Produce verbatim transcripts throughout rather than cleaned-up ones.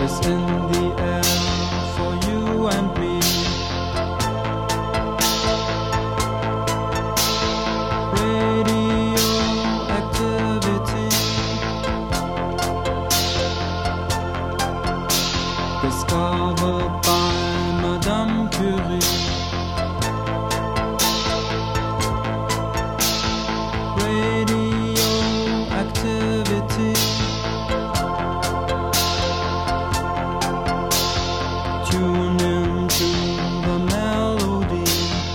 is in the air for you and me. Radioactivity, discovered by Madame Curie. Radioactivity, tune into the melody.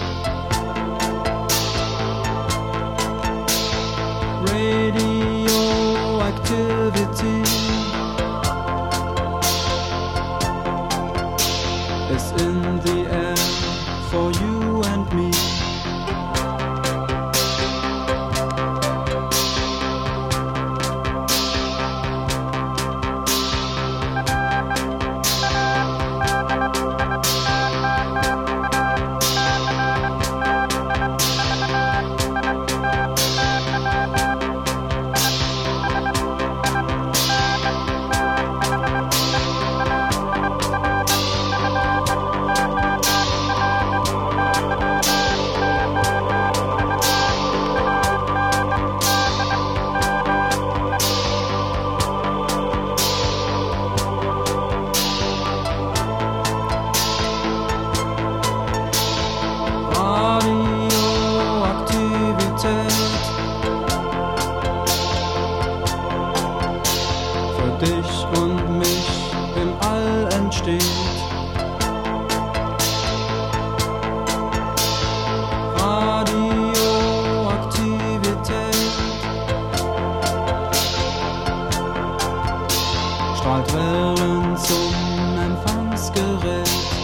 Radioactivity is in the air for you and me. Radioaktivität für dich und mich im All entsteht. Radioaktivität strahlt Wellen zum Empfangsgerät.